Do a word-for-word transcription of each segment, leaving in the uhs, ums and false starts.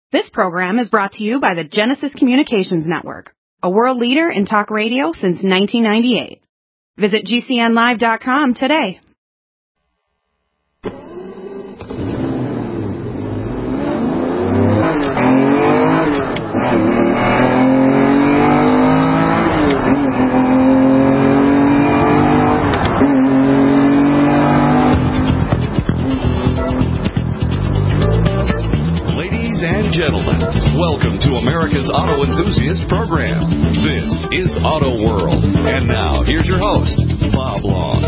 This program is brought to you by the Genesis Communications Network, a world leader in talk radio since nineteen ninety-eight. Visit G C N live dot com today. Gentlemen, welcome to America's Auto Enthusiast Program. This is Auto World. And now, here's your host, Bob Long.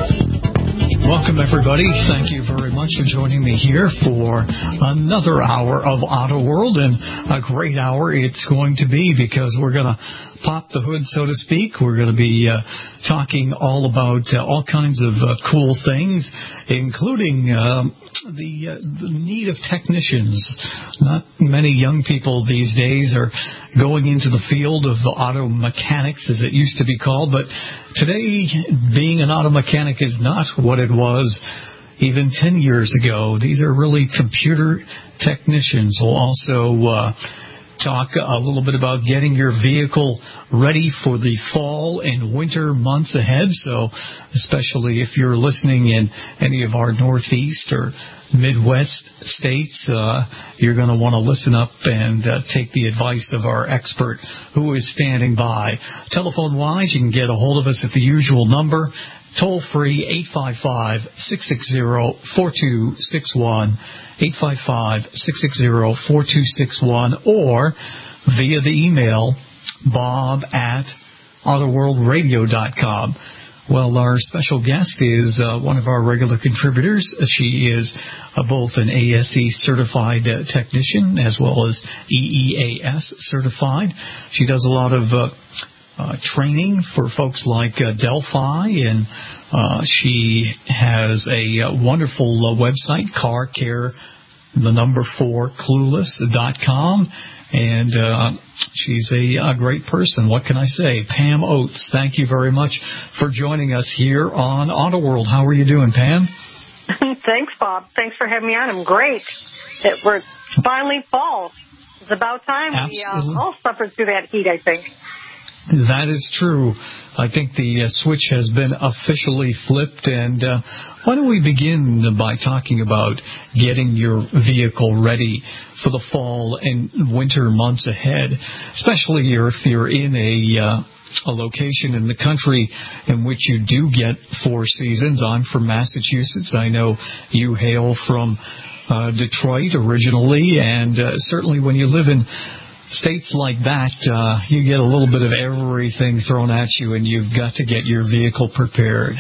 Welcome, everybody. Thank you very much for joining me here for another hour of Auto World, and a great hour it's going to be because we're going to pop the hood, so to speak. We're going to be uh, talking all about uh, all kinds of uh, cool things, including um, the, uh, the need of technicians. Not many young people these days are going into the field of auto mechanics, as it used to be called, but today being an auto mechanic is not what it was even ten years ago. These are really computer technicians. We'll also uh, talk a little bit about getting your vehicle ready for the fall and winter months ahead. So especially if you're listening in any of our Northeast or Midwest states, uh, you're going to want to listen up and uh, take the advice of our expert who is standing by. Telephone-wise, you can get a hold of us at the usual number, toll-free, eight five five, six six zero, four two six one, eight five five, six six zero, four two six one, or via the email, bob at autoworldradio dot com. Well, our special guest is uh, one of our regular contributors. She is uh, both an A S E certified uh, technician as well as E E A S certified. She does a lot of uh, uh, training for folks like uh, Delphi, and uh, she has a uh, wonderful uh, website, car care, the number four, clueless dot com. And uh, she's a, a great person. What can I say? Pam Oates, thank you very much for joining us here on Auto World. How are you doing, Pam? Thanks, Bob. Thanks for having me on. I'm great. It, we're finally fall. It's about time Absolutely. we uh, all suffered through that heat, I think. That is true. I think the uh, switch has been officially flipped. And uh, why don't we begin by talking about getting your vehicle ready for the fall and winter months ahead, especially if you're in a uh, a location in the country in which you do get four seasons. I'm from Massachusetts. I know you hail from uh, Detroit originally, and uh, certainly when you live in states like that, uh, you get a little bit of everything thrown at you, and you've got to get your vehicle prepared.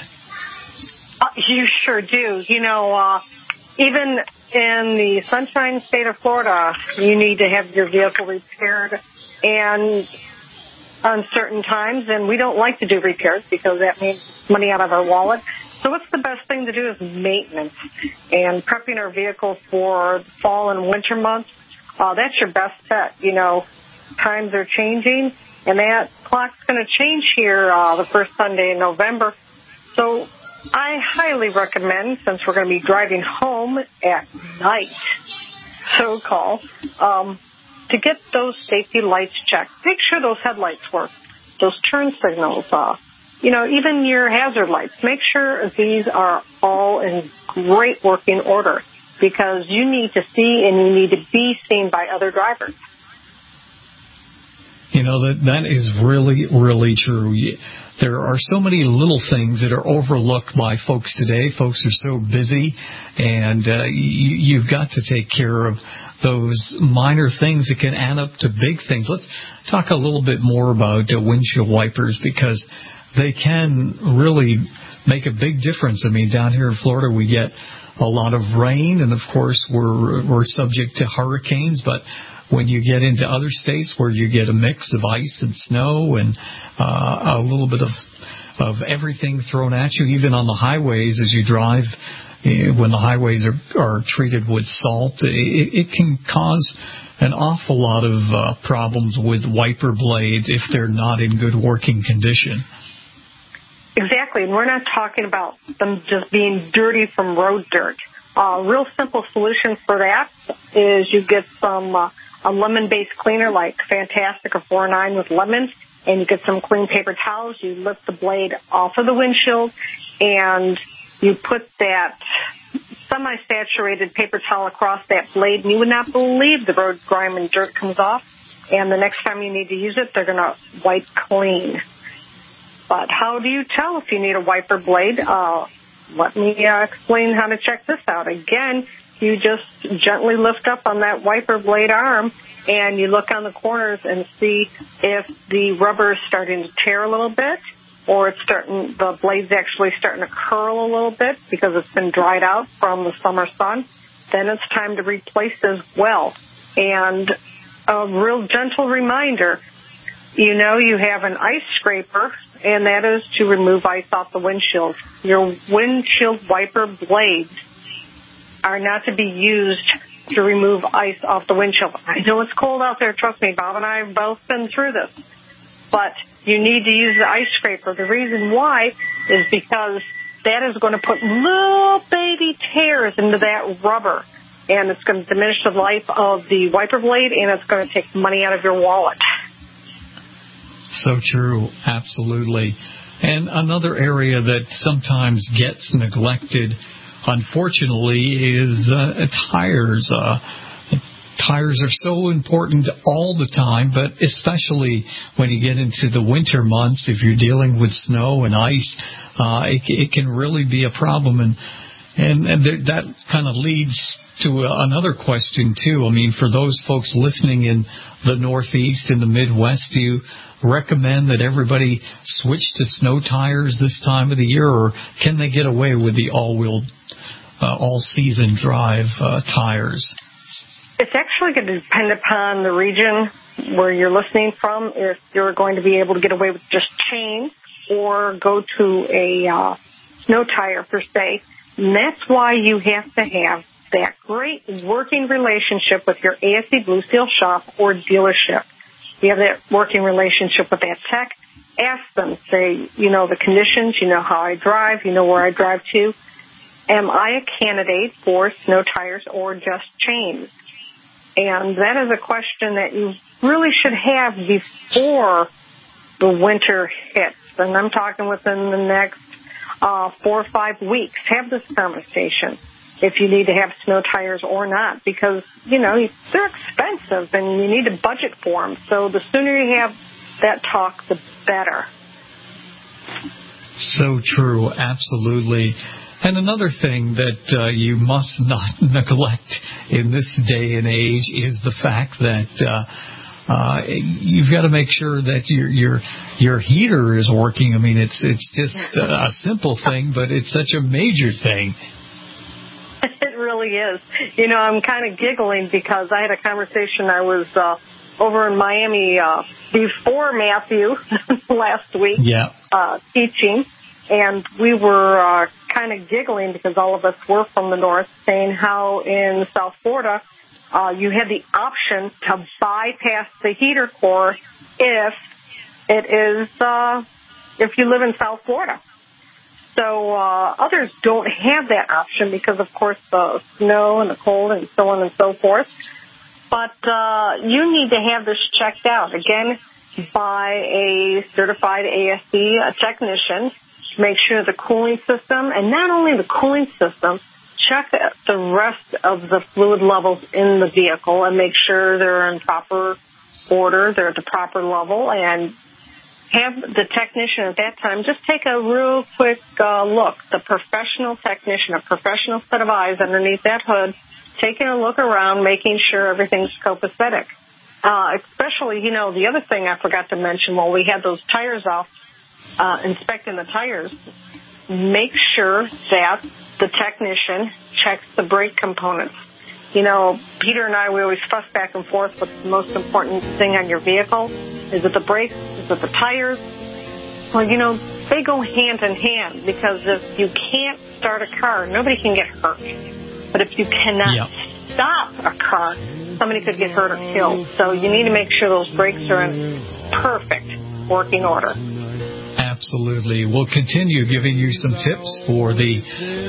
Uh, you sure do. You know, uh, even in the sunshine state of Florida, you need to have your vehicle repaired and on certain times, and we don't like to do repairs because that means money out of our wallet. So what's the best thing to do is maintenance and prepping our vehicle for fall and winter months. Uh, that's your best bet. You know, times are changing, and that clock's going to change here uh, the first Sunday in November. So I highly recommend, since we're going to be driving home at night, so-called, um, to get those safety lights checked. Make sure those headlights work, those turn signals, uh, you know, even your hazard lights. Make sure these are all in great working order, because you need to see and you need to be seen by other drivers. You know, that that is really, really true. There are so many little things that are overlooked by folks today. Folks are so busy, and uh, you, you've got to take care of those minor things that can add up to big things. Let's talk a little bit more about uh, windshield wipers, because they can really make a big difference. I mean, down here in Florida, we get a lot of rain, and of course we're we're subject to hurricanes, but when you get into other states where you get a mix of ice and snow and uh, a little bit of of everything thrown at you, even on the highways as you drive, when the highways are, are treated with salt, it, it can cause an awful lot of uh, problems with wiper blades if they're not in good working condition. Exactly, and we're not talking about them just being dirty from road dirt. A uh, real simple solution for that is you get some uh, a lemon-based cleaner like Fantastic or four oh nine with lemon, and you get some clean paper towels. You lift the blade off of the windshield, and you put that semi-saturated paper towel across that blade, and you would not believe the road grime and dirt comes off. And the next time you need to use it, they're going to wipe clean. But how do you tell if you need a wiper blade? Uh, let me uh, explain how to check this out. Again, you just gently lift up on that wiper blade arm, and you look on the corners and see if the rubber is starting to tear a little bit, or it's starting, the blade's actually starting to curl a little bit because it's been dried out from the summer sun. Then it's time to replace as well. And a real gentle reminder, you know you have an ice scraper, and that is to remove ice off the windshield. Your windshield wiper blades are not to be used to remove ice off the windshield. I know it's cold out there. Trust me, Bob and I have both been through this. But you need to use the ice scraper. The reason why is because that is going to put little baby tears into that rubber, and it's going to diminish the life of the wiper blade, and it's going to take money out of your wallet. So true, absolutely. And another area that sometimes gets neglected, unfortunately, is uh, tires. Uh, tires are so important all the time, but especially when you get into the winter months, if you're dealing with snow and ice, uh, it, it can really be a problem. And and, and th- that kind of leads to another question, too. I mean, for those folks listening in the Northeast and the Midwest, do you recommend that everybody switch to snow tires this time of the year, or can they get away with the all-wheel, uh, all-season drive uh, tires? It's actually going to depend upon the region where you're listening from, if you're going to be able to get away with just chain or go to a uh, snow tire per se. And that's why you have to have that great working relationship with your A S E Blue Seal shop or dealership. You have that working relationship with that tech. Ask them, say, you know, the conditions, you know how I drive, you know where I drive to. Am I a candidate for snow tires or just chains? And that is a question that you really should have before the winter hits. And I'm talking within the next uh, four or five weeks. Have this conversation if you need to have snow tires or not, because, you know, they're expensive and you need to budget for them. So the sooner you have that talk, the better. So true, absolutely. And another thing that uh, you must not neglect in this day and age is the fact that uh, uh, you've got to make sure that your your your heater is working. I mean, it's it's just a simple thing, but it's such a major thing. It really is. You know, I'm kind of giggling because I had a conversation. I was uh, over in Miami uh, before Matthew last week yeah. uh, teaching. And we were uh, kind of giggling because all of us were from the north, saying how in South Florida uh, you had the option to bypass the heater core if it is uh, if you live in South Florida. So uh, others don't have that option because, of course, the snow and the cold and so on and so forth. But uh, you need to have this checked out again by a certified A S E a technician. Make sure the cooling system, and not only the cooling system, check the rest of the fluid levels in the vehicle and make sure they're in proper order, they're at the proper level, and have the technician at that time just take a real quick uh, look. The professional technician, a professional set of eyes underneath that hood, taking a look around, making sure everything's copacetic. Uh, especially, you know, the other thing I forgot to mention while we had those tires off, Uh, inspecting the tires, make sure that the technician checks the brake components. You know, Peter and I, we always fuss back and forth what's the most important thing on your vehicle. Is it the brakes? Is it the tires? Well, you know, they go hand in hand because if you can't start a car, nobody can get hurt. But if you cannot yep. stop a car, somebody could get hurt or killed. So you need to make sure those brakes are in perfect working order. Absolutely. We'll continue giving you some tips for the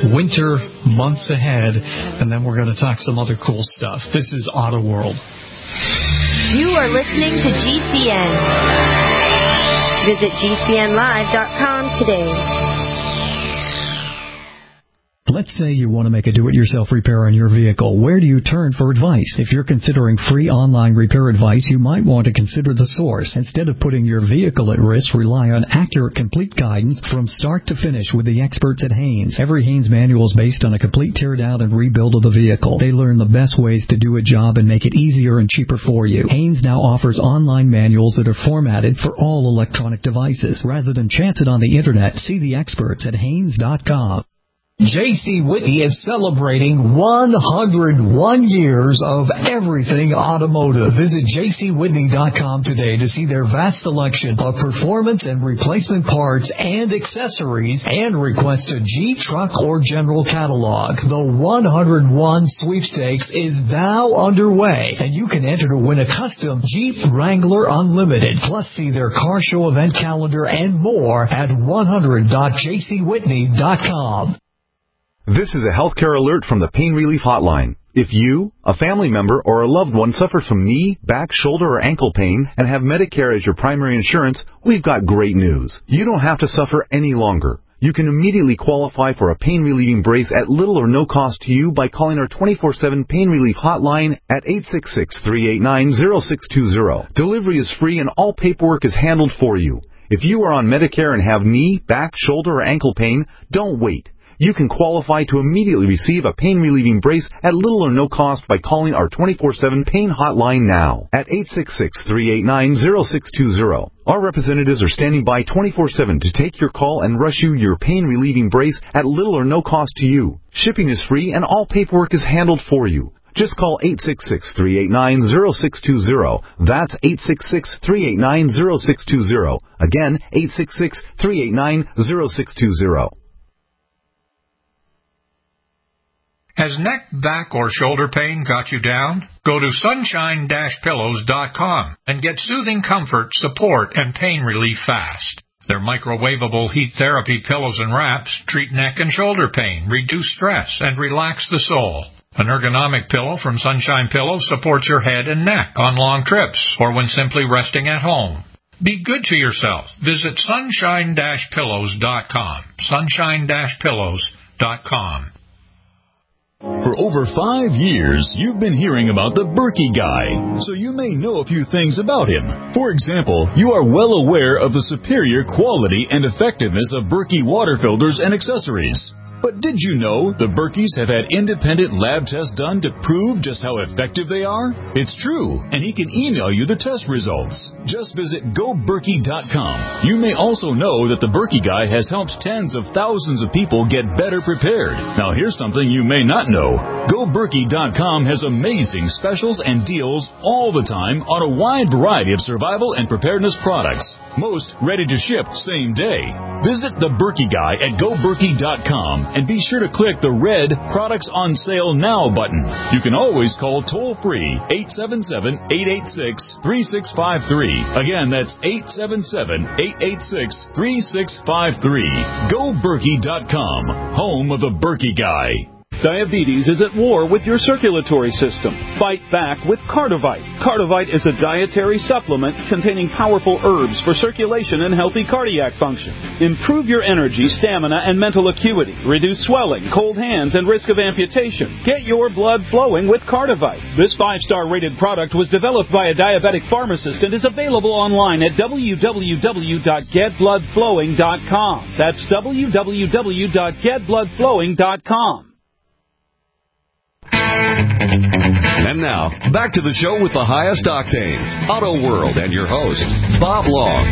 winter months ahead, and then we're going to talk some other cool stuff. This is Auto World. You are listening to G C N. Visit G C N live dot com today. Let's say you want to make a do-it-yourself repair on your vehicle. Where do you turn for advice? If you're considering free online repair advice, you might want to consider The Source. Instead of putting your vehicle at risk, rely on accurate, complete guidance from start to finish with the experts at Haynes. Every Haynes manual is based on a complete tear-down and rebuild of the vehicle. They learn the best ways to do a job and make it easier and cheaper for you. Haynes now offers online manuals that are formatted for all electronic devices. Rather than chance it on the Internet, see the experts at Haynes dot com. J C. Whitney is celebrating one hundred one years of everything automotive. Visit J C Whitney dot com today to see their vast selection of performance and replacement parts and accessories, and request a Jeep, truck, or general catalog. The one hundred one sweepstakes is now underway, and you can enter to win a custom Jeep Wrangler Unlimited. Plus, see their car show event calendar and more at one hundred dot J C Whitney dot com. This is a healthcare alert from the Pain Relief Hotline. If you, a family member, or a loved one suffers from knee, back, shoulder, or ankle pain and have Medicare as your primary insurance, we've got great news. You don't have to suffer any longer. You can immediately qualify for a pain-relieving brace at little or no cost to you by calling our twenty-four seven Pain Relief Hotline at eight six six, three eight nine, zero six two zero. Delivery is free and all paperwork is handled for you. If you are on Medicare and have knee, back, shoulder, or ankle pain, don't wait. You can qualify to immediately receive a pain-relieving brace at little or no cost by calling our twenty-four seven Pain Hotline now at eight six six, three eight nine, zero six two zero. Our representatives are standing by twenty-four seven to take your call and rush you your pain-relieving brace at little or no cost to you. Shipping is free and all paperwork is handled for you. Just call eight six six, three eight nine, zero six two zero. That's eight six six, three eight nine, zero six two zero. Again, eight six six, three eight nine, zero six two zero. Has neck, back, or shoulder pain got you down? Go to sunshine dash pillows dot com and get soothing comfort, support, and pain relief fast. Their microwavable heat therapy pillows and wraps treat neck and shoulder pain, reduce stress, and relax the soul. An ergonomic pillow from Sunshine Pillows supports your head and neck on long trips or when simply resting at home. Be good to yourself. Visit sunshine dash pillows dot com. sunshine dash pillows dot com. For over five years, you've been hearing about the Berkey Guy, so you may know a few things about him. For example, you are well aware of the superior quality and effectiveness of Berkey water filters and accessories. But did you know the Berkeys have had independent lab tests done to prove just how effective they are? It's true, and he can email you the test results. Just visit go berkey dot com. You may also know that the Berkey Guy has helped tens of thousands of people get better prepared. Now here's something you may not know. go berkey dot com has amazing specials and deals all the time on a wide variety of survival and preparedness products. Most ready to ship same day. Visit the Berkey Guy at go berkey dot com and be sure to click the red Products on Sale Now button. You can always call toll-free eight seven seven, eight eight six, three six five three. Again, that's eight seven seven, eight eight six, three six five three. go berkey dot com, home of the Berkey Guy. Diabetes is at war with your circulatory system. Fight back with Cardivite. Cardivite is a dietary supplement containing powerful herbs for circulation and healthy cardiac function. Improve your energy, stamina, and mental acuity. Reduce swelling, cold hands, and risk of amputation. Get your blood flowing with Cardivite. This five-star rated product was developed by a diabetic pharmacist and is available online at w w w dot get blood flowing dot com. That's w w w dot get blood flowing dot com. And now, back to the show with the highest octanes, Auto World, and your host, Bob Long.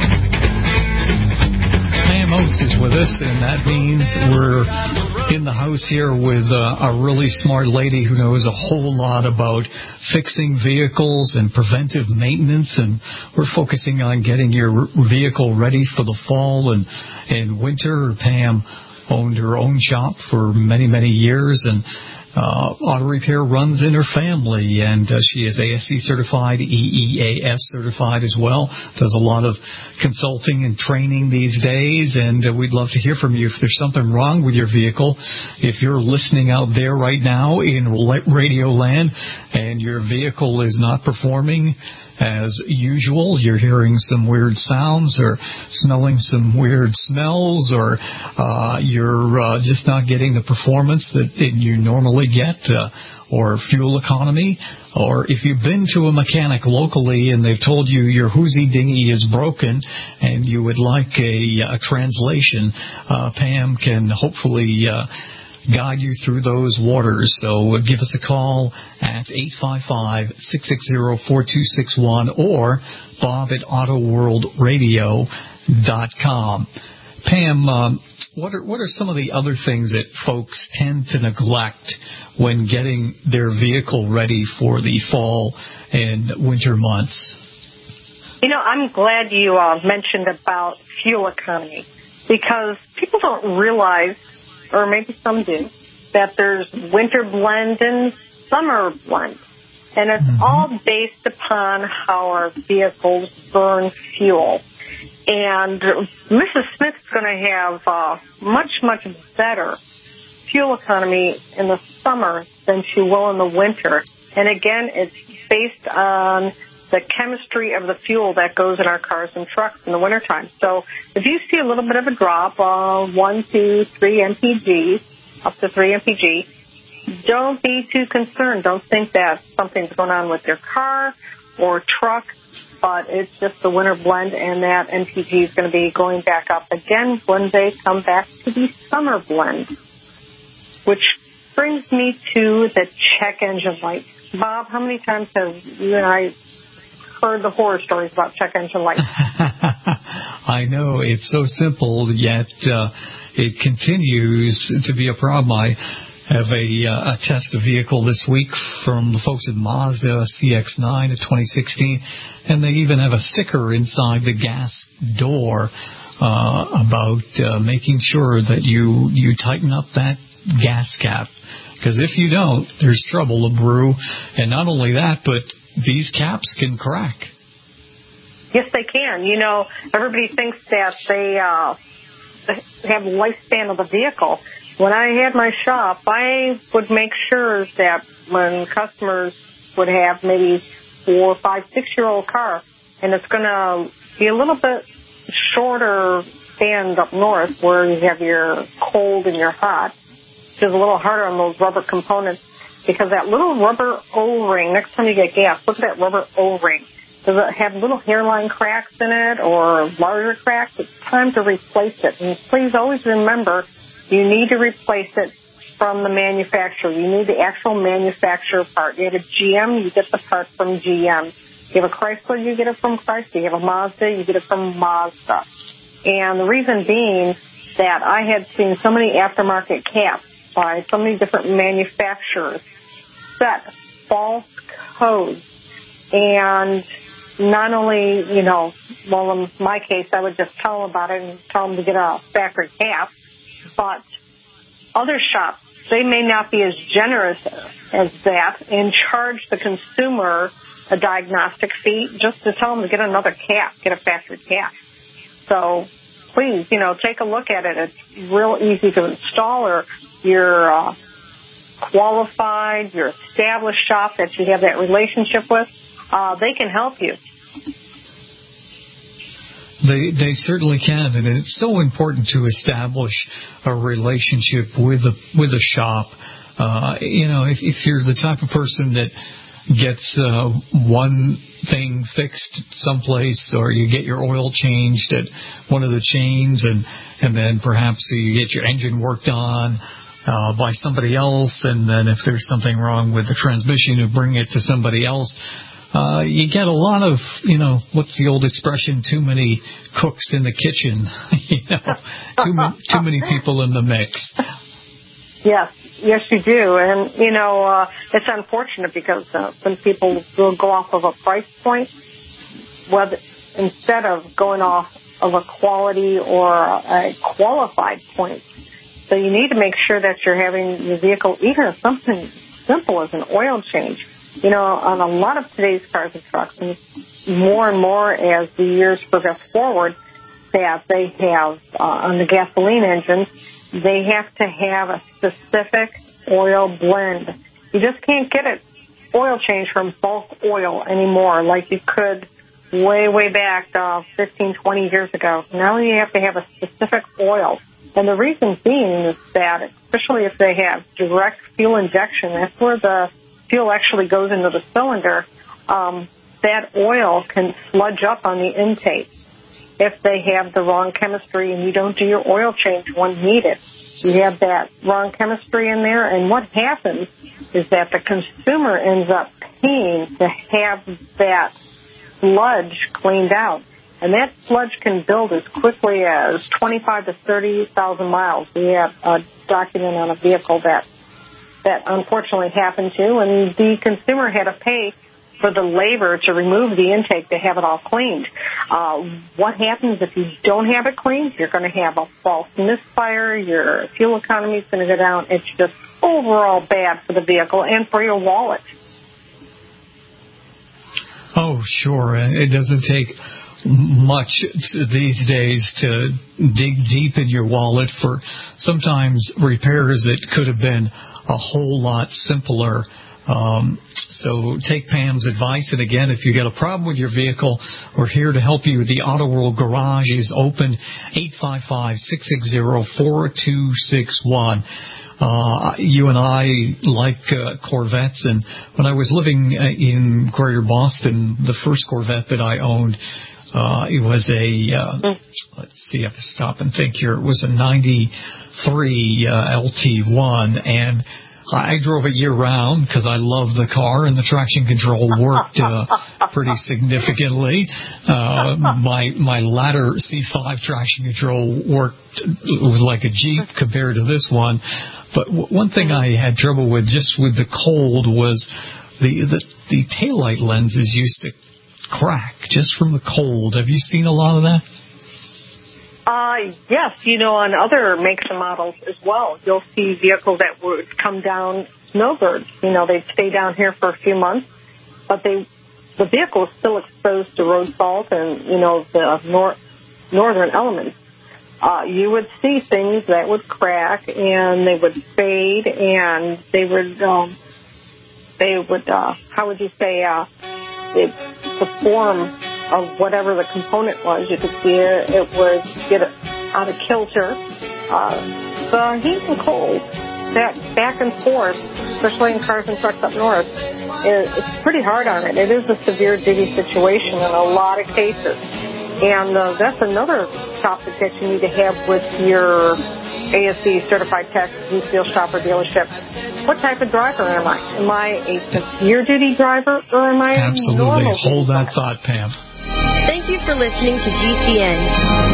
Pam Oates is with us, and that means we're in the house here with uh, a really smart lady who knows a whole lot about fixing vehicles and preventive maintenance, and we're focusing on getting your vehicle ready for the fall and, and winter. Pam owned her own shop for many, many years, and Uh, auto repair runs in her family, and uh, she is A S C certified, E E A S certified as well. Does a lot of consulting and training these days, and uh, we'd love to hear from you if there's something wrong with your vehicle. If you're listening out there right now in Radio Land and your vehicle is not performing as usual, you're hearing some weird sounds or smelling some weird smells, or uh, you're uh, just not getting the performance that you normally get, uh, or fuel economy, or if you've been to a mechanic locally and they've told you your Hoosie dinghy is broken and you would like a, a translation, uh, Pam can hopefully uh, guide you through those waters. So give us a call at eight five five, six six zero, four two six one or bob at auto world radio dot com. Pam, um, what are what are some of the other things that folks tend to neglect when getting their vehicle ready for the fall and winter months? You know, I'm glad you uh, mentioned about fuel economy, because people don't realize, or maybe some do, that there's winter blend and summer blend. And it's mm-hmm. all based upon how our vehicles burn fuel. And Missus Smith's going to have uh, much, much better fuel economy in the summer than she will in the winter. And again, it's based on the chemistry of the fuel that goes in our cars and trucks in the wintertime. So if you see a little bit of a drop, uh, one, two, three M P Gs, up to three M P G, don't be too concerned. Don't think that something's going on with your car or truck, but it's just the winter blend, and that M P G is going to be going back up again when they come back to the summer blend, which brings me to the check engine light. Bob, how many times have you and I heard the horror stories about check engine lights? I know, it's so simple, yet uh, it continues to be a problem. I have a, uh, a test vehicle this week from the folks at Mazda C X nine, a twenty sixteen, and they even have a sticker inside the gas door uh, about uh, making sure that you, you tighten up that gas cap. Because if you don't, there's trouble to brew. And not only that, but these caps can crack. Yes, they can. You know, everybody thinks that they uh, have the lifespan of the vehicle. When I had my shop, I would make sure that when customers would have maybe four, five, six-year-old car, and it's going to be a little bit shorter band up north where you have your cold and your hot, which is a little harder on those rubber components, because that little rubber O-ring, next time you get gas, look at that rubber O-ring. Does it have little hairline cracks in it or larger cracks? It's time to replace it. And please always remember, you need to replace it from the manufacturer. You need the actual manufacturer part. You have a G M, you get the part from G M. You have a Chrysler, you get it from Chrysler. You have a Mazda, you get it from Mazda. And the reason being that I had seen so many aftermarket caps by so many different manufacturers set false codes. And not only, you know, well, in my case, I would just tell them about it and tell them to get a factory cap. But other shops, they may not be as generous as that and charge the consumer a diagnostic fee just to tell them to get another cap, get a factory cap. So please, you know, take a look at it. It's real easy to install, or your uh, qualified, your established shop that you have that relationship with, uh, they can help you. They they certainly can, and it's so important to establish a relationship with a with a shop. Uh, you know, if, if you're the type of person that gets uh, one thing fixed someplace, or you get your oil changed at one of the chains, and and then perhaps you get your engine worked on uh, by somebody else, and then if there's something wrong with the transmission, you bring it to somebody else. Uh, you get a lot of, you know, what's the old expression? Too many cooks in the kitchen. you know, too, ma- too many people in the mix. Yes, yes, you do. And, you know, uh, it's unfortunate because uh, when people will go off of a price point, whether, instead of going off of a quality or a qualified point, So you need to make sure that you're having your vehicle, even something simple as an oil change. You know, on a lot of today's cars and trucks, and more and more as the years progress forward, that they have, uh, on the gasoline engines, they have to have a specific oil blend. You just can't get it oil change from bulk oil anymore like you could way, way back uh, fifteen, twenty years ago. Now you have to have a specific oil. And the reason being is that, especially if they have direct fuel injection, that's where the fuel actually goes into the cylinder, um, that oil can sludge up on the intake if they have the wrong chemistry and you don't do your oil change when needed. You have that wrong chemistry in there, and what happens is that the consumer ends up paying to have that sludge cleaned out. And that sludge can build as quickly as twenty-five to thirty thousand miles. We have a document on a vehicle that that unfortunately happened to, and the consumer had to pay for the labor to remove the intake to have it all cleaned. Uh, what happens if you don't have it cleaned? You're going to have a false misfire. Your fuel economy is going to go down. It's just overall bad for the vehicle and for your wallet. Oh, sure. It doesn't take much these days to dig deep in your wallet for sometimes repairs that could have been a whole lot simpler. Um, so take Pam's advice, and again, if you got a problem with your vehicle, we're here to help you. The Auto World Garage is open, eight five five, six six zero, four two six one. Uh, you and I like uh, Corvettes, and when I was living in Greater Boston, the first Corvette that I owned, uh, it was a, uh, let's see, I have to stop and think here, it was a ninety-three uh, L T one, and I drove it year-round because I loved the car, and the traction control worked uh, pretty significantly. Uh, my my latter C five traction control worked was like a Jeep compared to this one. But w- one thing I had trouble with just with the cold was the, the, the taillight lenses used to crack just from the cold. Have you seen a lot of that? Uh, yes, you know, on other makes and models as well. You'll see vehicles that would come down snowbirds. You know, they'd stay down here for a few months, but they, the vehicle is still exposed to road salt and, you know, the nor- northern elements. Uh, you would see things that would crack and they would fade and they would, um, they would, uh, how would you say, uh, they, the form of whatever the component was, you could see it, it would get out of kilter. Uh, the heat and cold, that back and forth, especially in cars and trucks up north, it, it's pretty hard on it. It is a severe duty situation in a lot of cases. And uh, that's another topic that you need to have with your A S C certified tech, Seal shop or dealership. What type of driver am I? Am I a severe duty driver or am I Absolutely. a normal Hold duty that driver? thought, Pam. Thank you for listening to G C N.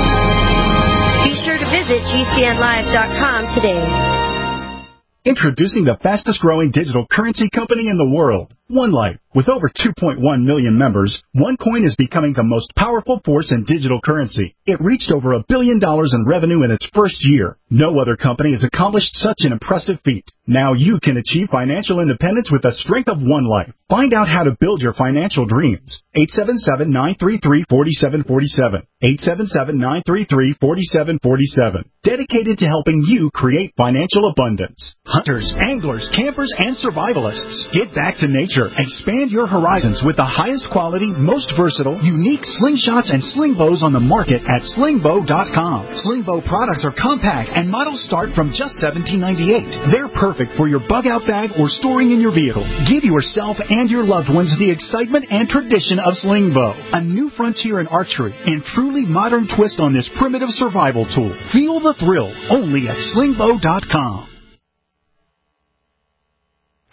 Be sure to visit G C N live dot com today. Introducing the fastest growing digital currency company in the world, OneLife. With over two point one million members, OneCoin is becoming the most powerful force in digital currency. It reached over a billion dollars in revenue in its first year. No other company has accomplished such an impressive feat. Now you can achieve financial independence with the strength of OneLife. Find out how to build your financial dreams. eight seven seven, nine three three, four seven four seven. eight seven seven, nine three three, four seven four seven. Dedicated to helping you create financial abundance. Hunters, anglers, campers, and survivalists. Get back to nature. Expand your horizons with the highest quality, most versatile, unique slingshots and sling bows on the market at sling bow dot com. Sling bow products are compact and models start from just seventeen ninety-eight. They're perfect for your bug-out bag or storing in your vehicle. Give yourself and your loved ones the excitement and tradition of sling bow. A new frontier in archery and truly modern twist on this primitive survival tool. Feel the thrill only at sling bow dot com.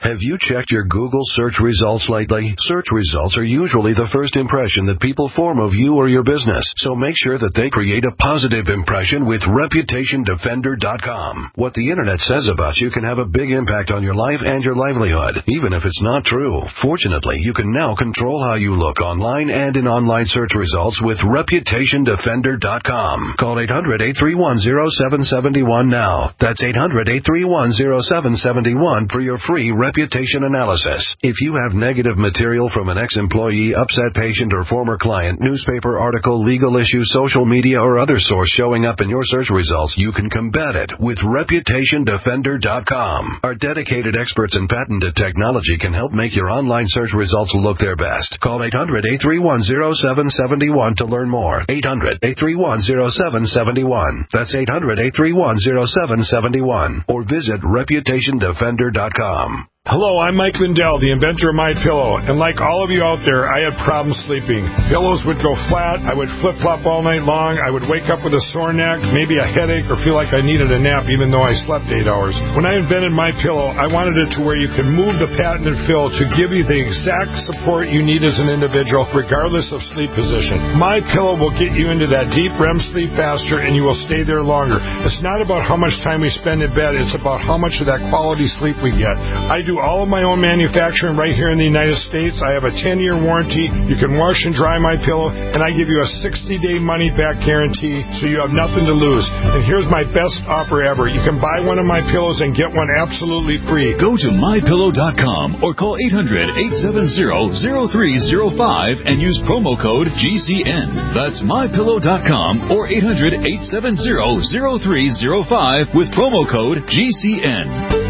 Have you checked your Google search results lately? Search results are usually the first impression that people form of you or your business, so make sure that they create a positive impression with Reputation Defender dot com. What the Internet says about you can have a big impact on your life and your livelihood, even if it's not true. Fortunately, you can now control how you look online and in online search results with Reputation Defender dot com. Call eight hundred, eight three one, zero seven seven one now. That's eight hundred, eight three one, zero seven seven one for your free reputation analysis. If you have negative material from an ex-employee, upset patient, or former client, newspaper article, legal issue, social media, or other source showing up in your search results, you can combat it with Reputation Defender dot com. Our dedicated experts in patented technology can help make your online search results look their best. Call eight hundred, eight three one, zero seven seven one to learn more. eight hundred, eight three one, zero seven seven one. That's eight hundred, eight three one, zero seven seven one. Or visit Reputation Defender dot com. Hello, I'm Mike Lindell, the inventor of MyPillow, and like all of you out there, I had problems sleeping. Pillows would go flat, I would flip-flop all night long, I would wake up with a sore neck, maybe a headache, or feel like I needed a nap even though I slept eight hours. When I invented MyPillow, I wanted it to where you can move the patented fill to give you the exact support you need as an individual, regardless of sleep position. MyPillow will get you into that deep R E M sleep faster, and you will stay there longer. It's not about how much time we spend in bed, it's about how much of that quality sleep we get. I do all of my own manufacturing right here in the United States. I have a ten-year warranty. You can wash and dry my pillow, and I give you a sixty-day money-back guarantee, so you have nothing to lose. And here's my best offer ever. You can buy one of my pillows and get one absolutely free. Go to my pillow dot com or call eight hundred, eight seven zero, zero three zero five and use promo code G C N. That's my pillow dot com or eight hundred, eight seven zero, zero three zero five with promo code G C N.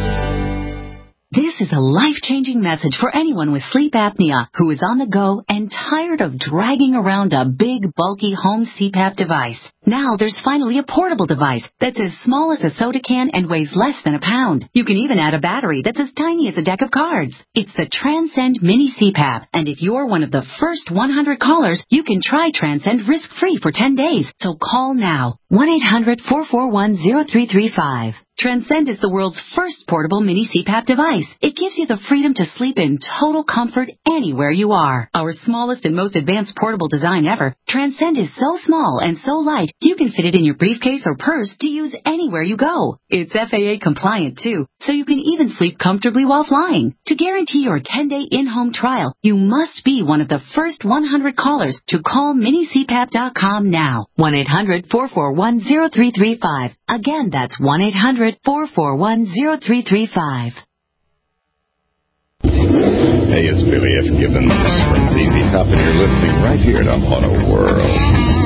This is a life-changing message for anyone with sleep apnea who is on the go and tired of dragging around a big, bulky home C PAP device. Now there's finally a portable device that's as small as a soda can and weighs less than a pound. You can even add a battery that's as tiny as a deck of cards. It's the Transcend Mini C PAP, and if you're one of the first one hundred callers, you can try Transcend risk-free for ten days. So call now, one eight hundred, four four one, zero three three five. Transcend is the world's first portable mini C PAP device. It gives you the freedom to sleep in total comfort anywhere you are. Our smallest and most advanced portable design ever, Transcend is so small and so light, you can fit it in your briefcase or purse to use anywhere you go. It's F A A compliant too, so you can even sleep comfortably while flying. To guarantee your ten-day in-home trial, you must be one of the first one hundred callers to call mini C PAP dot com now. one eight hundred, four four one, zero three three five. Again, that's one eight hundred, four four one, zero three three five. Hey, it's Billy F. Gibbons from Z Z Top, and you're listening right here to Auto World.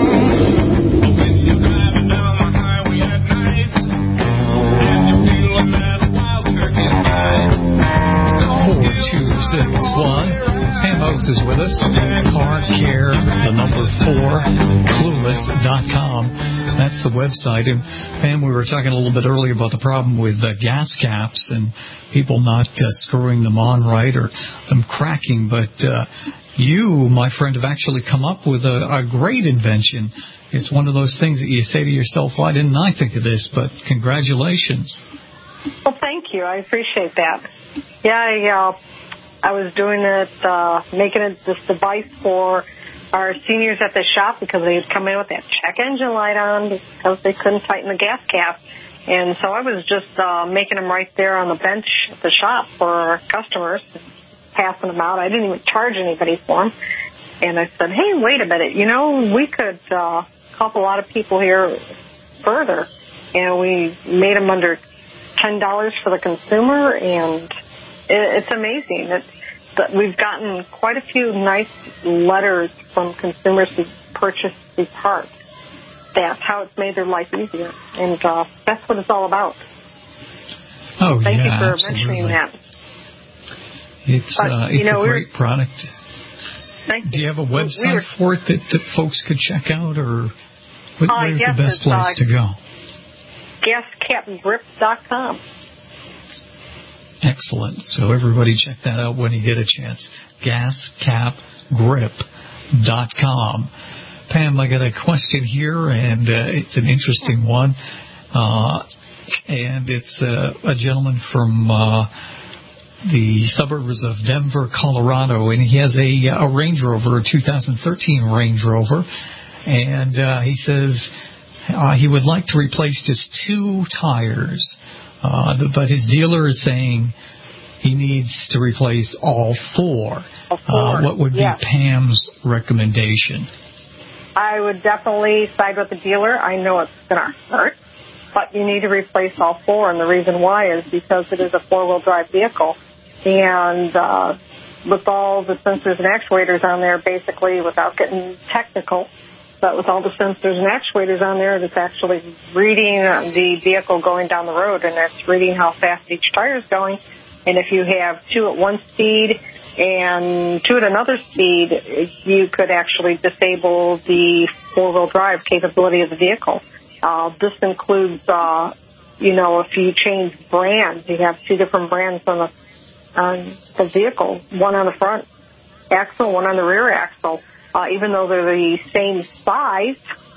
When you're driving down the highway at night, and you feel like that wild turkey night. four two six one. Pam Oates is with us. Car Care, the number four, clueless dot com. That's the website. And Pam, we were talking a little bit earlier about the problem with uh, gas caps and people not uh, screwing them on right or them cracking. But uh, you, my friend, have actually come up with a, a great invention. It's one of those things that you say to yourself, why didn't I think of this? But congratulations. Well, thank you. I appreciate that. Yeah, I, uh, I was doing it, uh, making it this device for our seniors at the shop because they'd come in with that check engine light on because they couldn't tighten the gas cap. And so I was just uh, making them right there on the bench at the shop for our customers, passing them out. I didn't even charge anybody for them. And I said, hey, wait a minute, you know, we could uh, help a lot of people here further. And we made them under ten dollars for the consumer, and it, it's amazing. It's, but we've gotten quite a few nice letters from consumers who purchased these parts. That's how it's made their life easier, and uh, that's what it's all about. Oh, Thank yeah, you for absolutely. mentioning that. It's, but, uh, it's you know, a great product. Thank you. Do you have a website we were, for it that, that folks could check out, or what, uh, where's yes, the best place uh, to go? gas cap grip dot com. Excellent. So everybody check that out when you get a chance. gas cap grip dot com. Pam, I got a question here, and uh, it's an interesting one. Uh, and it's uh, a gentleman from uh, the suburbs of Denver, Colorado, and he has a, a Range Rover, a two thousand thirteen Range Rover, and uh, he says uh, he would like to replace just two tires, uh, but his dealer is saying he needs to replace all four. All four. Uh, what would be yes. Pam's recommendation? I would definitely side with the dealer. I know it's going to hurt, but you need to replace all four, and the reason why is because it is a four-wheel drive vehicle. And uh, with all the sensors and actuators on there, basically, without getting technical, but with all the sensors and actuators on there, it's actually reading the vehicle going down the road, and it's reading how fast each tire is going. And if you have two at one speed and two at another speed, you could actually disable the four-wheel drive capability of the vehicle. Uh, this includes, uh, you know, if you change brands, you have two different brands on the on the vehicle, one on the front axle, one on the rear axle. Uh, even though they're the same size,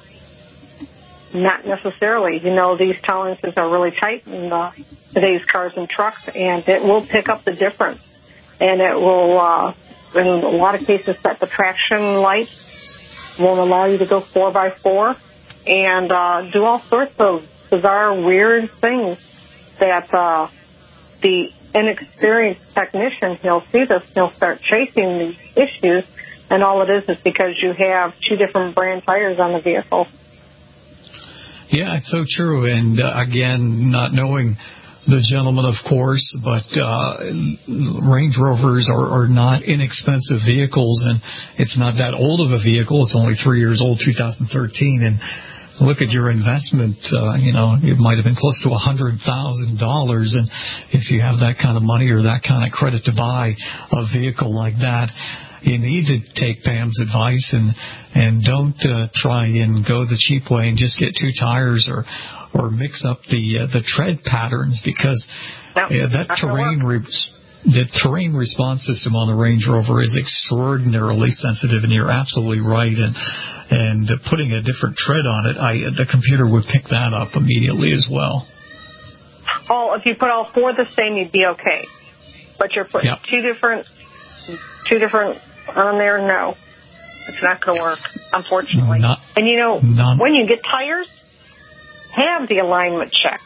not necessarily. You know, these tolerances are really tight in uh, today's cars and trucks, and it will pick up the difference. And it will, uh, in a lot of cases, set the traction light, won't allow you to go four by four, and uh, do all sorts of bizarre, weird things that uh, the inexperienced technician, he'll see this, he'll start chasing these issues, and all it is is because you have two different brand tires on the vehicle. Yeah, it's so true. And uh, again, not knowing the gentleman, of course, but uh, Range Rovers are, are not inexpensive vehicles, and it's not that old of a vehicle. It's only three years old, two thousand thirteen, and look at your investment, uh, you know, it might have been close to one hundred thousand dollars, and if you have that kind of money or that kind of credit to buy a vehicle like that, you need to take Pam's advice and and don't uh, try and go the cheap way and just get two tires or or mix up the uh, the tread patterns, because no, uh, that terrain re- the terrain response system on the Range Rover is extraordinarily sensitive, and you're absolutely right. And and uh, putting a different tread on it, I the computer would pick that up immediately as well. Oh, if you put all four the same, you'd be okay. But you're putting yep. two different two different on there. No, it's not going to work, unfortunately. Not, and you know, not, when you get tires, have the alignment checked,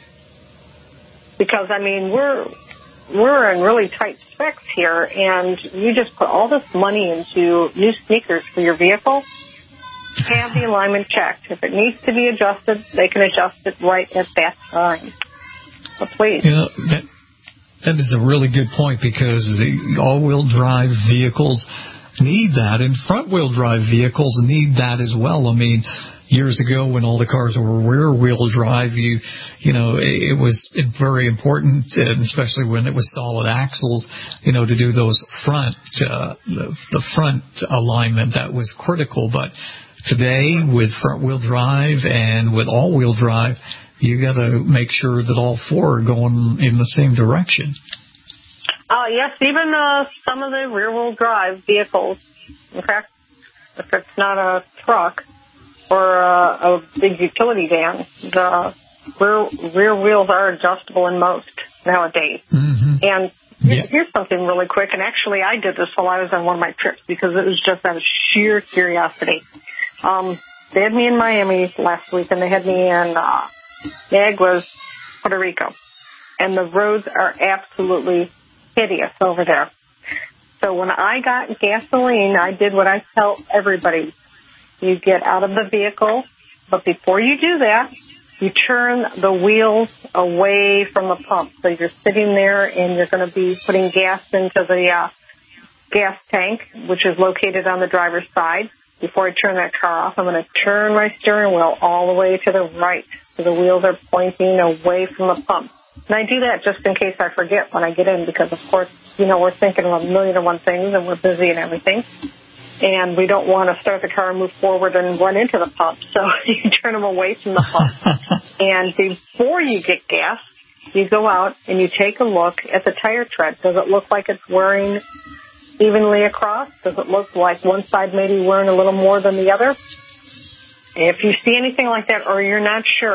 because I mean we're we're in really tight specs here, and you just put all this money into new sneakers for your vehicle. Have the alignment checked. If it needs to be adjusted, they can adjust it right at that time. So please. You know, that, that is a really good point, because the all-wheel drive vehicles need that, and front-wheel drive vehicles need that as well. I mean, years ago when all the cars were rear-wheel drive, you you know, it, it was very important, and especially when it was solid axles, you know, to do those front, uh, the, the front alignment. That was critical. But today, with front-wheel drive and with all-wheel drive, you got to make sure that all four are going in the same direction. Uh, yes, even uh, some of the rear-wheel drive vehicles, okay, if it's not a truck or a, a big utility van, the rear, rear wheels are adjustable in most nowadays. Mm-hmm. And yeah. here's something really quick, and actually I did this while I was on one of my trips, because it was just out of sheer curiosity. Um, they had me in Miami last week, and they had me in uh, Naguas, Puerto Rico. And the roads are absolutely hideous over there. So when I got gasoline, I did what I tell everybody. You get out of the vehicle, but before you do that, you turn the wheels away from the pump. So you're sitting there, and you're going to be putting gas into the uh, gas tank, which is located on the driver's side. Before I turn that car off, I'm going to turn my steering wheel all the way to the right, so the wheels are pointing away from the pump. And I do that just in case I forget when I get in, because, of course, you know, we're thinking of a million and one things, and we're busy and everything. And we don't want to start the car and move forward and run into the pump. So you turn them away from the pump. And before you get gas, you go out and you take a look at the tire tread. Does it look like it's wearing evenly across? Does it look like one side may be wearing a little more than the other? If you see anything like that, or you're not sure,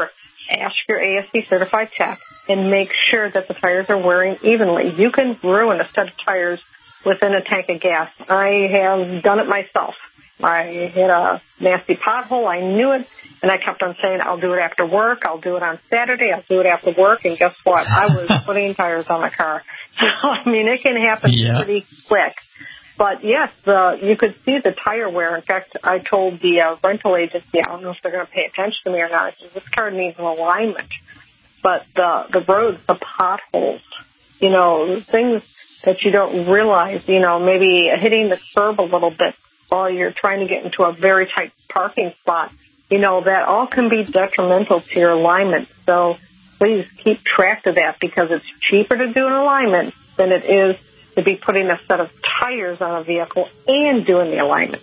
ask your A S C certified tech and make sure that the tires are wearing evenly. You can ruin a set of tires within a tank of gas. I have done it myself. I hit a nasty pothole. I knew it, and I kept on saying, I'll do it after work. I'll do it on Saturday. I'll do it after work. And guess what? I was putting tires on my car. So, I mean, it can happen yeah. pretty quick. But, yes, the, you could see the tire wear. In fact, I told the uh, rental agency, I don't know if they're going to pay attention to me or not. I said, this car needs an alignment. But the, the roads, the potholes, you know, things that you don't realize, you know, maybe hitting the curb a little bit while you're trying to get into a very tight parking spot, you know, that all can be detrimental to your alignment. So please keep track of that, because it's cheaper to do an alignment than it is to be putting a set of tires on a vehicle and doing the alignment.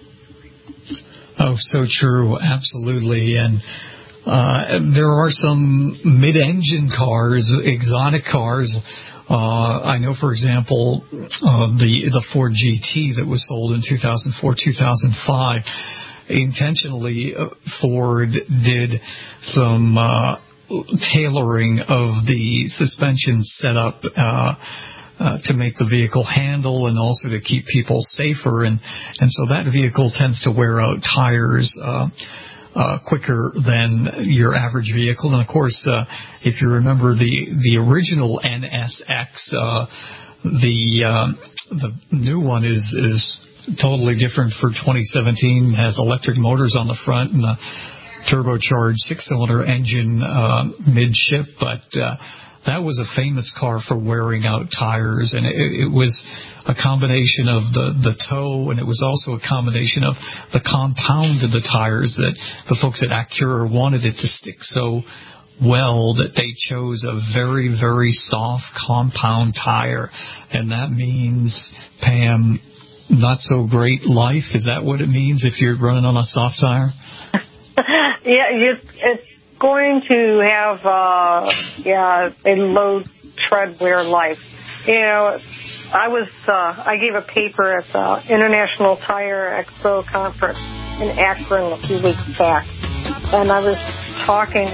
Oh, so true. Absolutely. And uh, there are some mid-engine cars, exotic cars. Uh, I know, for example, uh, the the Ford G T that was sold in two thousand four, two thousand five, intentionally uh, Ford did some uh, tailoring of the suspension setup uh, uh, to make the vehicle handle and also to keep people safer. And, and so that vehicle tends to wear out tires uh Uh, quicker than your average vehicle. And, of course, uh, if you remember the, the original N S X, uh, the uh, the new one is, is totally different for twenty seventeen, has electric motors on the front and a turbocharged six-cylinder engine uh, midship, but uh, that was a famous car for wearing out tires, and it, it was a combination of the, the toe, and it was also a combination of the compound of the tires that the folks at Acura wanted it to stick so well that they chose a very, very soft compound tire. And that means, Pam, not so great life? Is that what it means if you're running on a soft tire? Yeah, you, it's going to have uh, yeah a low tread wear life. You know, I was uh, I gave a paper at the International Tire Expo conference in Akron a few weeks back, and I was talking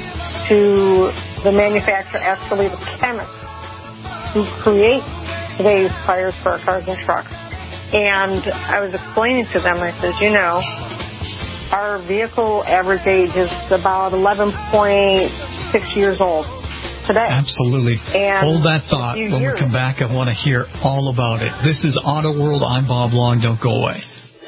to the manufacturer, actually the chemist who creates today's tires for our cars and trucks. And I was explaining to them, I said, you know, our vehicle average age is about eleven point six years old today. Absolutely. And hold that thought. When we come back, I want to hear all about it. This is Auto World. I'm Bob Long. Don't go away.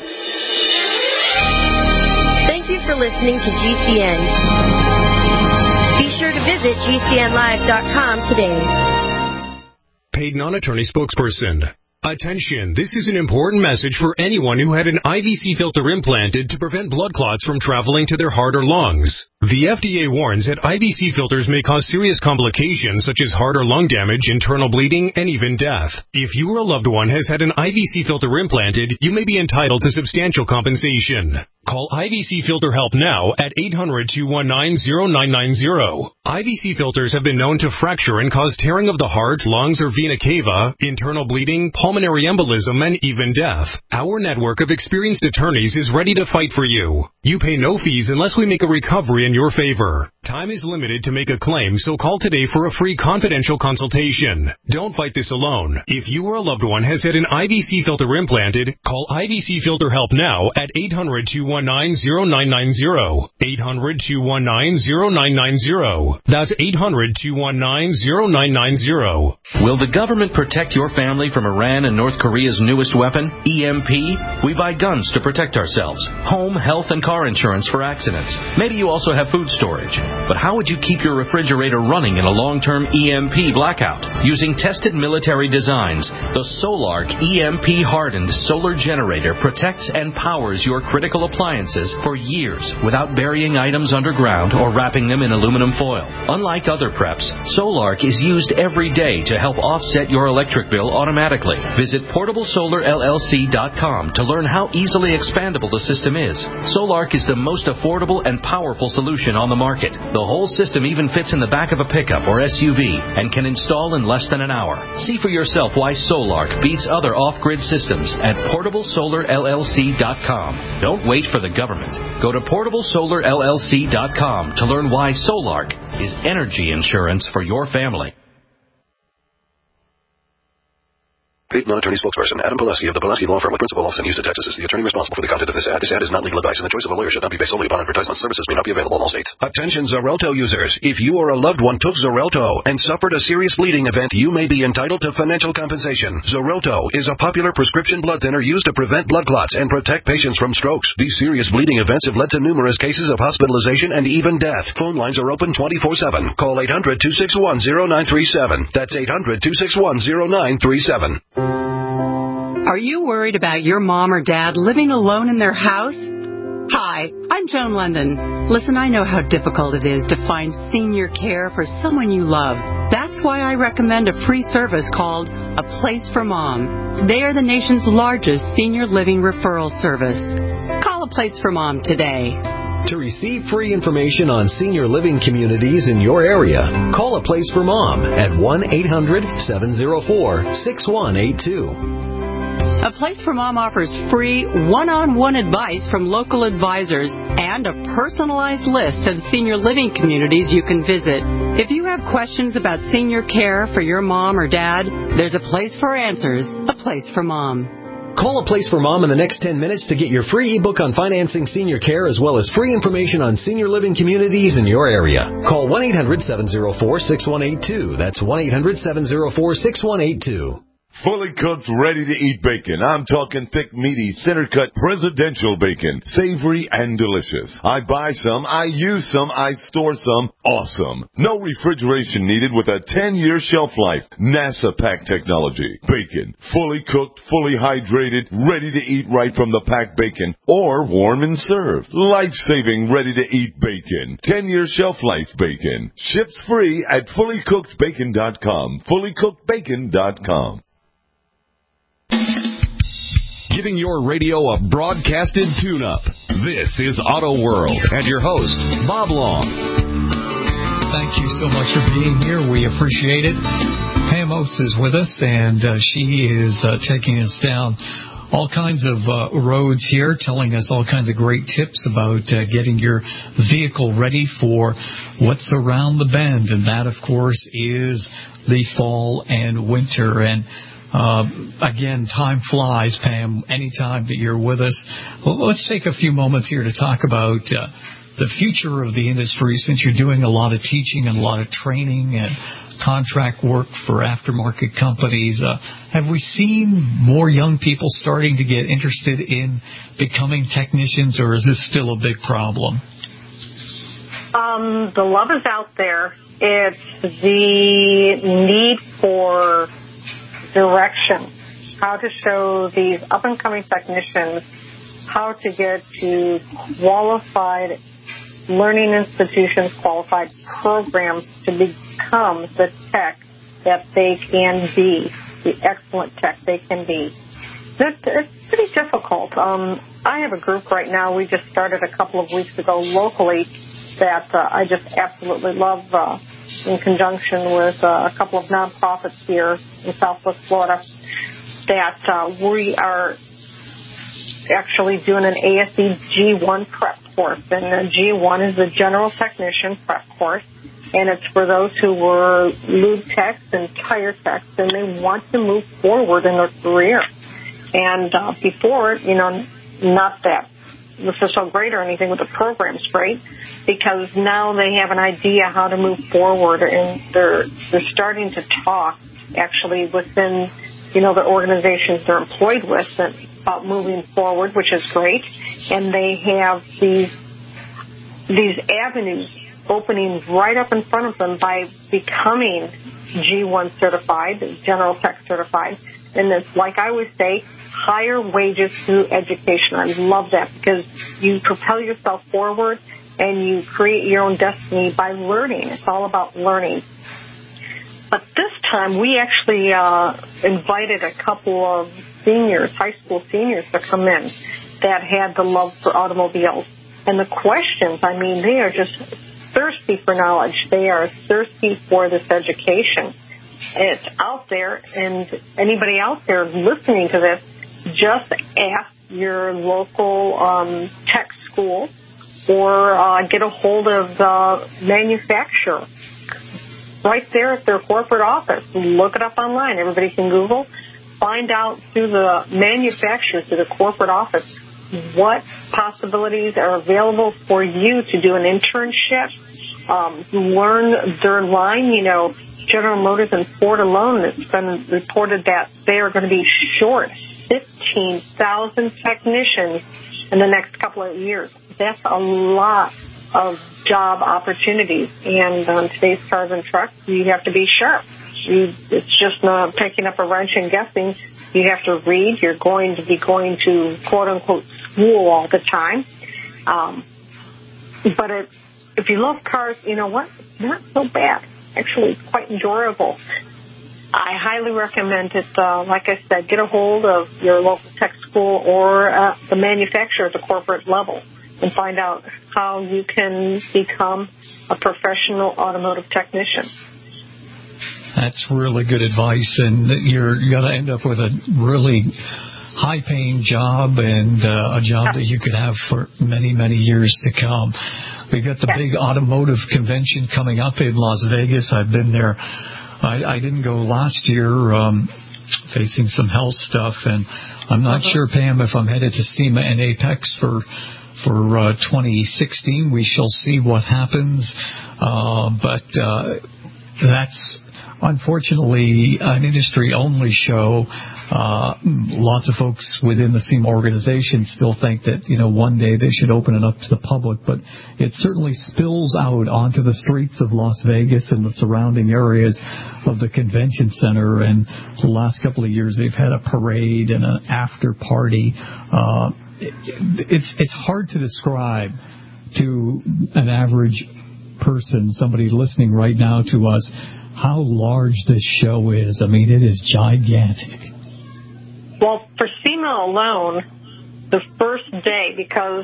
Thank you for listening to G C N. Be sure to visit G C N live dot com today. Paid non-attorney spokesperson. Attention, this is an important message for anyone who had an I V C filter implanted to prevent blood clots from traveling to their heart or lungs. The F D A warns that I V C filters may cause serious complications such as heart or lung damage, internal bleeding, and even death. If you or a loved one has had an I V C filter implanted, you may be entitled to substantial compensation. Call I V C Filter Help now at eight hundred, two one nine, zero nine nine zero. I V C filters have been known to fracture and cause tearing of the heart, lungs, or vena cava, internal bleeding, pulmonary embolism, and even death. Our network of experienced attorneys is ready to fight for you. You pay no fees unless we make a recovery in your favor. Time is limited to make a claim, so call today for a free confidential consultation. Don't fight this alone. If you or a loved one has had an I V C filter implanted, call I V C Filter Help now at eight hundred, two one nine, zero nine nine zero. eight hundred, two one nine, zero nine nine zero. That's eight hundred, two one nine, zero nine nine zero. Will the government protect your family from Iran and North Korea's newest weapon, E M P? We buy guns to protect ourselves, home, health, and car insurance for accidents. Maybe you also have food storage. But how would you keep your refrigerator running in a long-term E M P blackout? Using tested military designs, the Solark E M P-hardened solar generator protects and powers your critical appliances for years without burying items underground or wrapping them in aluminum foil. Unlike other preps, Solark is used every day to help offset your electric bill automatically. Visit portable solar L L C dot com to learn how easily expandable the system is. Solark is the most affordable and powerful solution solution on the market. The whole system even fits in the back of a pickup or S U V and can install in less than an hour. See for yourself why Solark beats other off-grid systems at portable solar L L C dot com. Don't wait for the government. Go to portable solar L L C dot com to learn why Solark is energy insurance for your family. Paid non-attorney spokesperson Adam Pileski of the Pileski Law Firm with principal office in Houston, Texas is the attorney responsible for the content of this ad. This ad is not legal advice, and the choice of a lawyer should not be based solely upon advertisement. Services may not be available in all states. Attention Xarelto users. If you or a loved one took Xarelto and suffered a serious bleeding event, you may be entitled to financial compensation. Xarelto is a popular prescription blood thinner used to prevent blood clots and protect patients from strokes. These serious bleeding events have led to numerous cases of hospitalization and even death. Phone lines are open twenty-four seven. Call eight hundred, two six one, zero nine three seven. That's eight hundred, two six one, zero nine three seven. Are you worried about your mom or dad living alone in their house? Hi, I'm Joan London. Listen, I know how difficult it is to find senior care for someone you love. That's why I recommend a free service called A Place for Mom. They are the nation's largest senior living referral service. Call A Place for Mom today. To receive free information on senior living communities in your area, call A Place for Mom at one eight hundred, seven oh four, six one eight two. A Place for Mom offers free one-on-one advice from local advisors and a personalized list of senior living communities you can visit. If you have questions about senior care for your mom or dad, there's a place for answers, A Place for Mom. Call A Place for Mom in the next ten minutes to get your free ebook on financing senior care as well as free information on senior living communities in your area. Call one eight hundred, seven oh four, six one eight two. That's one eight hundred, seven oh four, six one eight two. Fully cooked, ready-to-eat bacon. I'm talking thick, meaty, center-cut, presidential bacon. Savory and delicious. I buy some, I use some, I store some. Awesome. No refrigeration needed with a ten-year shelf life. NASA pack technology. Bacon. Fully cooked, fully hydrated, ready to eat right from the packed bacon. Or warm and served. Life-saving, ready-to-eat bacon. ten-year shelf life bacon. Ships free at fully cooked bacon dot com. fully cooked bacon dot com. Giving your radio a broadcasted tune-up. This is Auto World and your host, Bob Long. Thank you so much for being here. We appreciate it. Pam Oates is with us, and uh, she is uh, taking us down all kinds of uh, roads here, telling us all kinds of great tips about uh, getting your vehicle ready for what's around the bend. And that, of course, is the fall and winter. And Uh, again, time flies, Pam, anytime that you're with us. Well, let's take a few moments here to talk about uh, the future of the industry, since you're doing a lot of teaching and a lot of training and contract work for aftermarket companies. Uh, have we seen more young people starting to get interested in becoming technicians, or is this still a big problem? Um, the love is out there. It's the need for direction, how to show these up-and-coming technicians how to get to qualified learning institutions, qualified programs to become the tech that they can be, the excellent tech they can be. It's, it's pretty difficult. Um, I have a group right now we just started a couple of weeks ago locally that uh, I just absolutely love, uh, in conjunction with uh, a couple of nonprofits here in Southwest Florida, that uh, we are actually doing an A S E G one prep course. And the G one is the General Technician Prep Course, and it's for those who were lube techs and tire techs, and they want to move forward in their career. And uh, before, you know, not that this is so great or anything, with the program's great, because now they have an idea how to move forward, and they're they're starting to talk actually within, you know, the organizations they're employed with about moving forward, which is great. And they have these these avenues opening right up in front of them by becoming G one certified, General Tech certified. And it's, like I always say, higher wages through education. I love that, because you propel yourself forward and you create your own destiny by learning. It's all about learning. But this time we actually uh, invited a couple of seniors, high school seniors, to come in that had the love for automobiles. And the questions, I mean, they are just thirsty for knowledge. They are thirsty for this education. It's out there, and anybody out there listening to this, just ask your local um, tech school or uh, get a hold of the manufacturer right there at their corporate office. Look it up online. Everybody can Google. Find out through the manufacturer, through the corporate office, what possibilities are available for you to do an internship, um, learn their line. You know, General Motors and Ford alone, it's been reported that they are going to be short fifteen thousand technicians in the next couple of years. That's a lot of job opportunities. And on today's cars and trucks, you have to be sharp. You, it's just not picking up a wrench and guessing. You have to read. You're going to be going to, quote-unquote, school all the time. Um, but it, if you love cars, you know what? It's not so bad. Actually, it's quite enjoyable. I highly recommend it. Uh, like I said, get a hold of your local tech school or uh, the manufacturer at the corporate level and find out how you can become a professional automotive technician. That's really good advice, and you're going to end up with a really high-paying job and uh, a job that you could have for many, many years to come. We've got the big automotive convention coming up in Las Vegas. I've been there. I, I didn't go last year, um, facing some health stuff, and I'm not uh-huh. sure, Pam, if I'm headed to SEMA and Apex for for uh, twenty sixteen. We shall see what happens, uh, but uh, that's unfortunately an industry-only show. Uh, lots of folks within the SEMA organization still think that, you know, one day they should open it up to the public, but it certainly spills out onto the streets of Las Vegas and the surrounding areas of the convention center. And the last couple of years, they've had a parade and an after party. Uh, it, it's it's hard to describe to an average person, somebody listening right now to us, how large this show is. I mean, it is gigantic. Well, for SEMA alone, the first day, because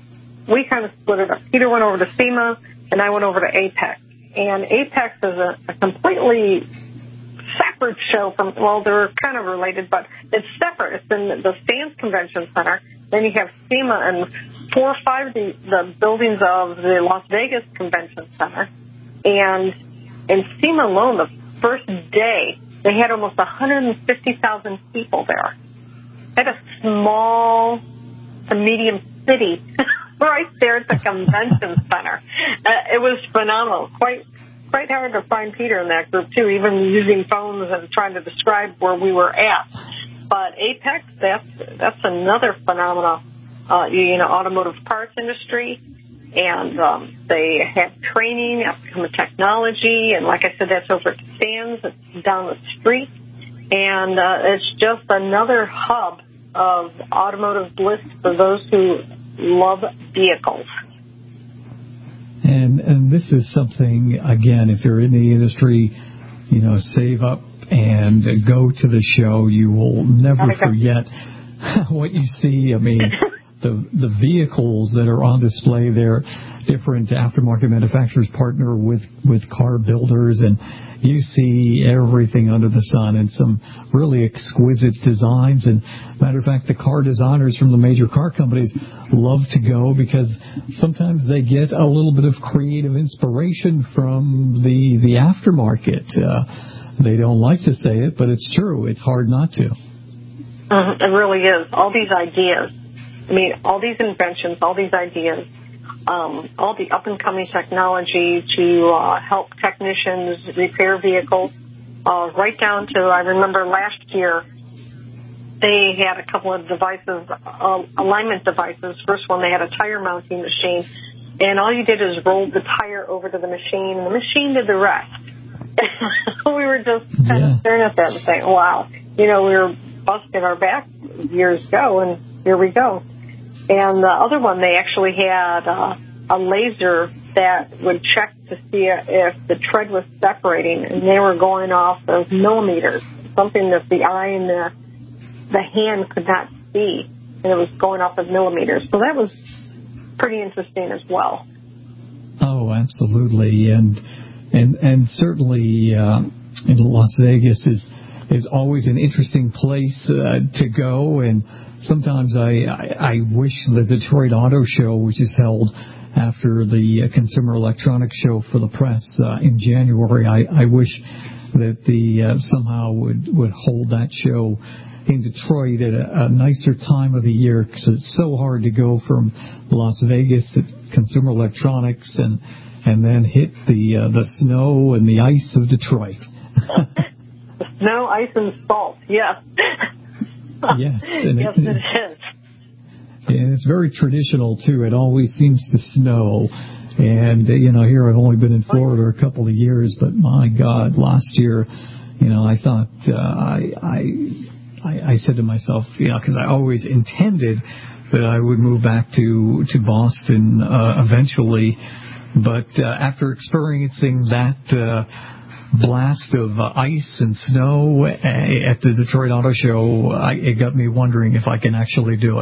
we kind of split it up. Peter went over to SEMA, and I went over to APEX. And APEX is a, a completely separate show from, well, they're kind of related, but it's separate. It's in the Sands Convention Center. Then you have SEMA and four or five of the, the buildings of the Las Vegas Convention Center. And in SEMA alone, the first day, they had almost one hundred fifty thousand people there. They had a small to medium city right there at the convention center. Uh, it was phenomenal. Quite quite hard to find Peter in that group, too, even using phones and trying to describe where we were at. But APEX, that's, that's another phenomenon, uh, you know, automotive parts industry. And um, they have training, upcoming technology, and like I said, that's over at Sands. It's down the street, and uh, it's just another hub of automotive bliss for those who love vehicles. And and this is something, again, if you're in the industry, you know, save up and go to the show. You will never forget what you see. I mean. The the vehicles that are on display there, different aftermarket manufacturers partner with, with car builders, and you see everything under the sun and some really exquisite designs. And matter of fact, the car designers from the major car companies love to go because sometimes they get a little bit of creative inspiration from the, the aftermarket. Uh, they don't like to say it, but it's true. It's hard not to. Uh, it really is. All these ideas. I mean, all these inventions, all these ideas, um, all the up-and-coming technology to uh, help technicians repair vehicles, uh, right down to, I remember last year, they had a couple of devices, uh, alignment devices. First one, they had a tire mounting machine, and all you did is roll the tire over to the machine, and the machine did the rest. We were just kind yeah. of staring at that and saying, wow, you know, we were busting our back years ago, and here we go. And the other one, they actually had uh, a laser that would check to see if the tread was separating, and they were going off of millimeters, something that the eye and the the hand could not see, and it was going off of millimeters. So that was pretty interesting as well. Oh, absolutely, and and and certainly uh, in Las Vegas is is always an interesting place uh, to go, and sometimes I, I I wish the Detroit Auto Show, which is held after the uh, Consumer Electronics Show for the press uh, in January, I, I wish that the uh, somehow would would hold that show in Detroit at a, a nicer time of the year, because it's so hard to go from Las Vegas to Consumer Electronics and and then hit the uh, the snow and the ice of Detroit. The snow, ice, and salt. Yeah. Yes. And yes, it, it it's, is. And it's very traditional too. It always seems to snow. And uh, you know, here I've only been in Florida a couple of years, but my God, last year, you know, I thought uh, I I. I, I said to myself, you know, because I always intended that I would move back to to Boston uh, eventually, but uh, after experiencing that uh, blast of uh, ice and snow at the Detroit Auto Show, I, it got me wondering if I can actually do it.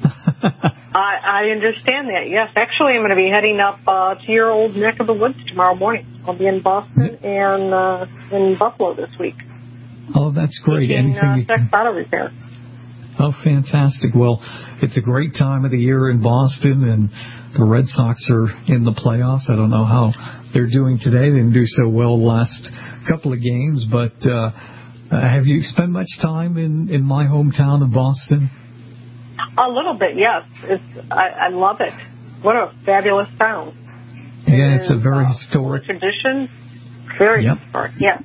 I, I understand that. Yes, actually, I'm going to be heading up uh, to your old neck of the woods tomorrow morning. I'll be in Boston and uh, in Buffalo this week. Oh, that's great. Taking, Anything uh, you can... auto repair. Oh, fantastic. Well, it's a great time of the year in Boston, and the Red Sox are in the playoffs. I don't know how they're doing today. They didn't do so well the last couple of games, but uh, have you spent much time in, in my hometown of Boston? A little bit, yes. It's, I, I love it. What a fabulous town. Yeah, it's and, a very uh, historic... Tradition. Very yep. historic, yeah.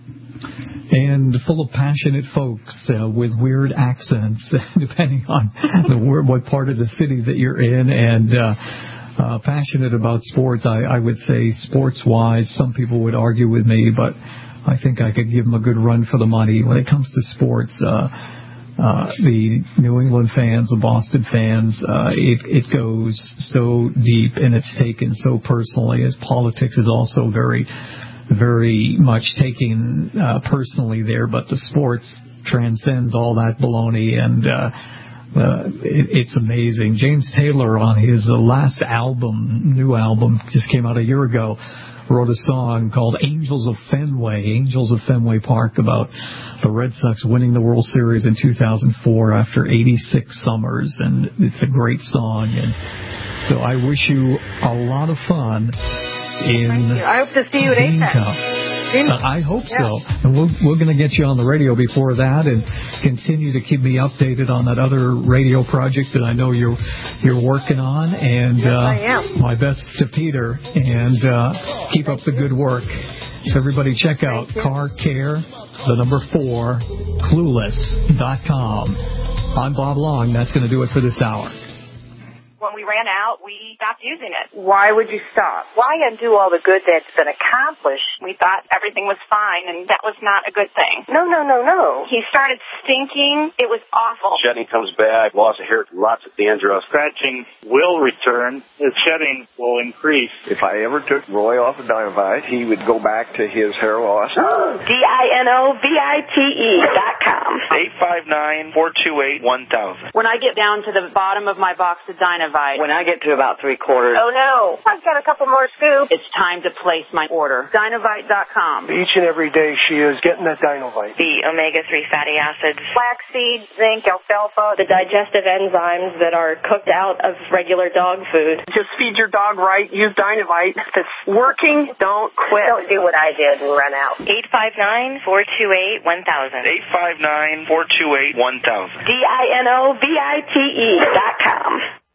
And full of passionate folks uh, with weird accents, depending on the word, what part of the city that you're in, and uh, uh, passionate about sports. I, I would say sports-wise, some people would argue with me, but I think I could give them a good run for the money. When it comes to sports, uh, uh, the New England fans, the Boston fans, uh, it, it goes so deep, and it's taken so personally, as politics is also very... very much taken uh, personally there, but the sports transcends all that baloney, and uh, uh, it, it's amazing. James Taylor, on his uh, last album, new album, just came out a year ago, wrote a song called Angels of Fenway, Angels of Fenway Park, about the Red Sox winning the World Series in two thousand four after eighty-six summers, and it's a great song, and so I wish you a lot of fun. In I hope to see you at A P E C. Uh, I hope yeah. so. And we're, we're going to get you on the radio before that, and continue to keep me updated on that other radio project that I know you're you're working on. And yes, uh, I am. my best to Peter, and uh, keep up the good work. Everybody check out Car Care, the number four, clueless dot com. I'm Bob Long. That's going to do it for this hour. When we ran out, we stopped using it. Why would you stop? Why undo all the good that's been accomplished? We thought everything was fine, and that was not a good thing. No, no, no, no. He started stinking. It was awful. Shedding comes back, loss of hair, lots of dandruff. Scratching will return. The shedding will increase. If I ever took Roy off of Dinovite, he would go back to his hair loss. D I N O V I T E dot com. eight five nine, four two eight, one thousand. When I get down to the bottom of my box of Dinovite, when I get to about three quarters, oh no, I've got a couple more scoops. It's time to place my order. Dinovite dot com. Each and every day she is getting that Dinovite. The omega three fatty acids, flaxseed, zinc, alfalfa, the digestive enzymes that are cooked out of regular dog food. Just feed your dog right. Use Dinovite. If it's working, don't quit. Don't do what I did and run out. eight five nine, four two eight, one thousand. eight five nine, four two eight, one thousand. D I N O V I T E dot com.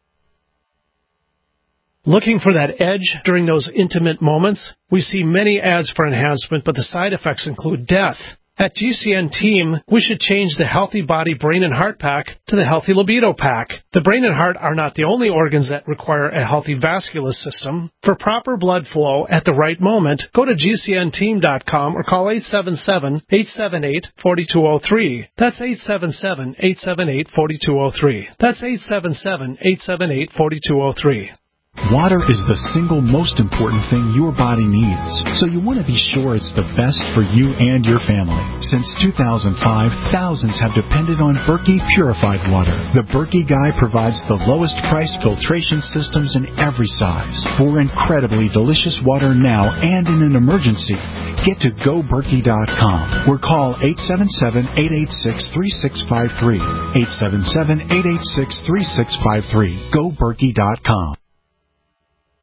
Looking for that edge during those intimate moments? We see many ads for enhancement, but the side effects include death. At G C N Team, we should change the Healthy Body, Brain, and Heart Pack to the Healthy Libido Pack. The brain and heart are not the only organs that require a healthy vascular system. For proper blood flow at the right moment, go to G C N team dot com or call eight seven seven, eight seven eight, four two zero three. That's eight seven seven, eight seven eight, four two zero three. That's eight seven seven, eight seven eight, four two zero three. Water is the single most important thing your body needs, so you want to be sure it's the best for you and your family. Since two thousand five, thousands have depended on Berkey purified water. The Berkey Guy provides the lowest price filtration systems in every size. For incredibly delicious water now and in an emergency, get to go berkey dot com or call eight seven seven, eight eight six, three six five three. eight seven seven, eight eight six, three six five three. go berkey dot com.